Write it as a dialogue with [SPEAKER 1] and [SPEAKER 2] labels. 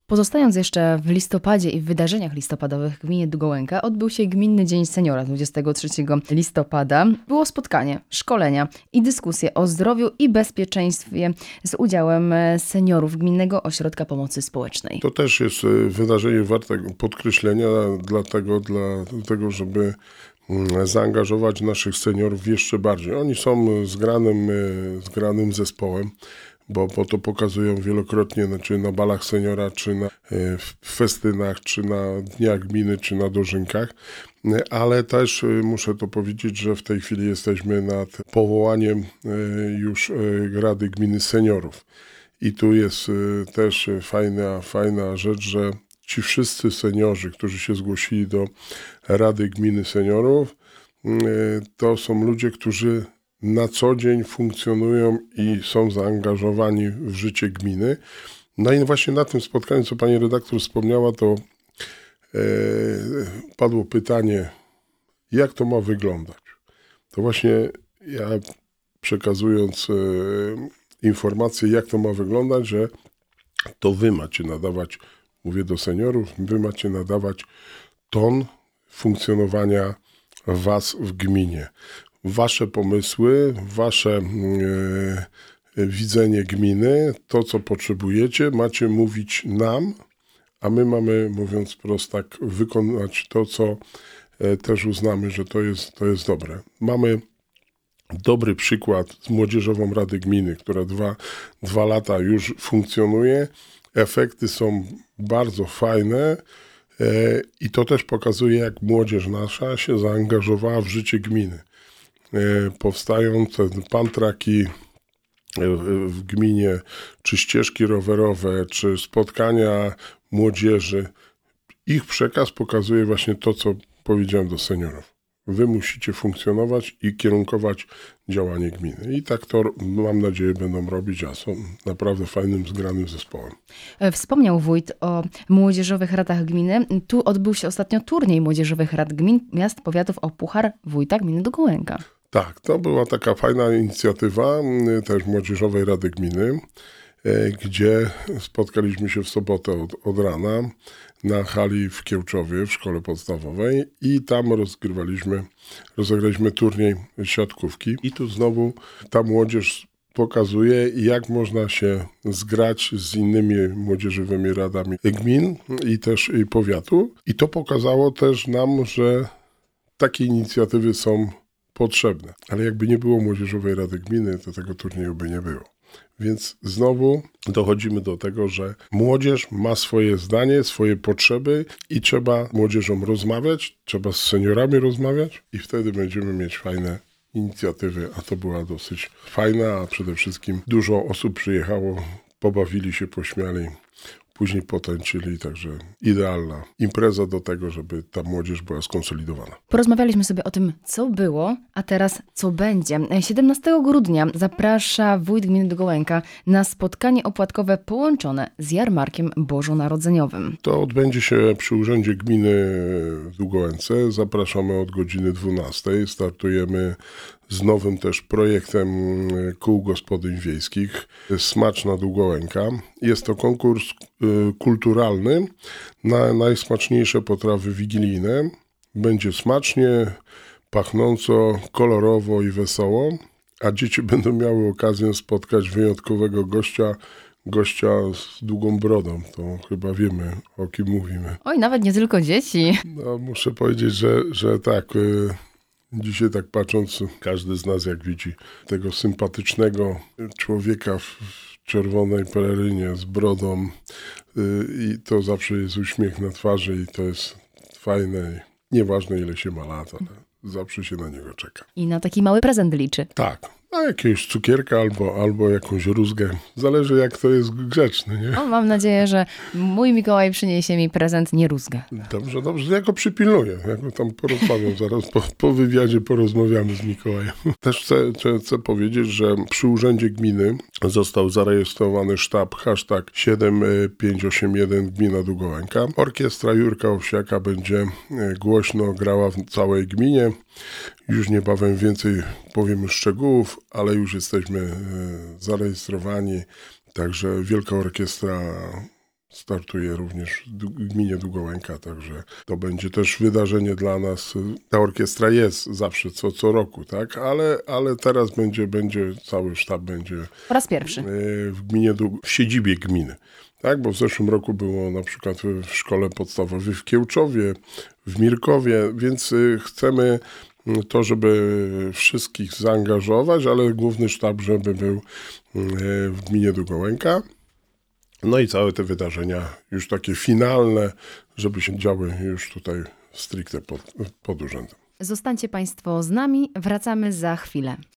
[SPEAKER 1] Pozostając jeszcze w listopadzie i w wydarzeniach listopadowych w gminie Długołęka, odbył się Gminny Dzień Seniora 23 listopada. Było spotkanie, szkolenia i dyskusje o zdrowiu i bezpieczeństwie z udziałem seniorów Gminnego Ośrodka Pomocy Społecznej.
[SPEAKER 2] To też jest wydarzenie warte podkreślenia, dlatego żeby zaangażować naszych seniorów jeszcze bardziej. Oni są zgranym zespołem, bo to pokazują wielokrotnie, czy na balach seniora, czy na festynach, czy na dniach gminy, czy na dożynkach. Ale też muszę to powiedzieć, że w tej chwili jesteśmy nad powołaniem już Rady Gminy Seniorów. I tu jest też fajna rzecz, że ci wszyscy seniorzy, którzy się zgłosili do Rady Gminy Seniorów, to są ludzie, którzy na co dzień funkcjonują i są zaangażowani w życie gminy. No i właśnie na tym spotkaniu, co pani redaktor wspomniała, to padło pytanie, jak to ma wyglądać. To właśnie ja przekazując informację, jak to ma wyglądać, że to wy macie nadawać, mówię do seniorów, wy macie nadawać ton funkcjonowania was w gminie. Wasze pomysły, wasze widzenie gminy, to co potrzebujecie, macie mówić nam, a my mamy, mówiąc wprost tak, wykonać to, co też uznamy, że to jest dobre. Mamy dobry przykład z Młodzieżową Rady Gminy, która dwa lata już funkcjonuje. Efekty są bardzo fajne i to też pokazuje, jak młodzież nasza się zaangażowała w życie gminy. Powstają te pantraki w gminie, czy ścieżki rowerowe, czy spotkania młodzieży. Ich przekaz pokazuje właśnie to, co powiedziałem do seniorów. Wy musicie funkcjonować i kierunkować działanie gminy. I tak to, mam nadzieję, będą robić, a są naprawdę fajnym, zgranym zespołem.
[SPEAKER 1] Wspomniał wójt o młodzieżowych radach gminy. Tu odbył się ostatnio turniej młodzieżowych rad gmin, miast, powiatów o Puchar Wójta Gminy Długołęka.
[SPEAKER 2] Tak, to była taka fajna inicjatywa też Młodzieżowej Rady Gminy, gdzie spotkaliśmy się w sobotę od rana na hali w Kiełczowie, w szkole podstawowej i tam rozegraliśmy turniej siatkówki. I tu znowu ta młodzież pokazuje, jak można się zgrać z innymi młodzieżowymi radami gmin i też i powiatu. I to pokazało też nam, że takie inicjatywy są potrzebne. Ale jakby nie było Młodzieżowej Rady Gminy, to tego turnieju by nie było. Więc znowu dochodzimy do tego, że młodzież ma swoje zdanie, swoje potrzeby i trzeba młodzieżą rozmawiać, trzeba z seniorami rozmawiać i wtedy będziemy mieć fajne inicjatywy, a to była dosyć fajna, a przede wszystkim dużo osób przyjechało, pobawili się, pośmiali. Później potańczyli, także idealna impreza do tego, żeby ta młodzież była skonsolidowana.
[SPEAKER 1] Porozmawialiśmy sobie o tym, co było, a teraz co będzie. 17 grudnia zaprasza wójt gminy Długołęka na spotkanie opłatkowe połączone z jarmarkiem bożonarodzeniowym.
[SPEAKER 2] To odbędzie się przy Urzędzie Gminy w Długołęce. Zapraszamy od godziny 12. Startujemy z nowym też projektem kół gospodyń wiejskich Smaczna Długołęka. Jest to konkurs kulturalny na najsmaczniejsze potrawy wigilijne. Będzie smacznie, pachnąco, kolorowo i wesoło, a dzieci będą miały okazję spotkać wyjątkowego gościa z długą brodą. To chyba wiemy, o kim mówimy.
[SPEAKER 1] Oj, nawet nie tylko dzieci.
[SPEAKER 2] No, muszę powiedzieć, że tak. Dzisiaj tak patrząc, każdy z nas jak widzi tego sympatycznego człowieka w czerwonej pelerynie z brodą i to zawsze jest uśmiech na twarzy i to jest fajne. Nieważne ile się ma lat, ale zawsze się na niego czeka.
[SPEAKER 1] I na taki mały prezent liczy.
[SPEAKER 2] Tak. A jakiegoś cukierka albo jakąś rózgę. Zależy jak to jest grzeczny, nie?
[SPEAKER 1] O, mam nadzieję, że mój Mikołaj przyniesie mi prezent, nie rózgę.
[SPEAKER 2] Dobrze, ja go przypilnuję. Ja go tam porozmawiam zaraz. Po wywiadzie porozmawiamy z Mikołajem. Też chcę powiedzieć, że przy Urzędzie Gminy został zarejestrowany sztab #7581 Gmina Długołęka. Orkiestra Jurka Owsiaka będzie głośno grała w całej gminie. Już niebawem więcej powiemy szczegółów, ale już jesteśmy zarejestrowani, także Wielka Orkiestra startuje również w gminie Długołęka, także to będzie też wydarzenie dla nas. Ta orkiestra jest zawsze co roku, tak? Ale teraz będzie cały sztab będzie
[SPEAKER 1] Po raz pierwszy.
[SPEAKER 2] w gminie, w siedzibie gminy. Tak, bo w zeszłym roku było na przykład w szkole podstawowej w Kiełczowie, w Mirkowie, więc chcemy to, żeby wszystkich zaangażować, ale główny sztab, żeby był w gminie Długołęka. No i całe te wydarzenia już takie finalne, żeby się działy już tutaj stricte pod urzędem.
[SPEAKER 1] Zostańcie Państwo z nami, wracamy za chwilę.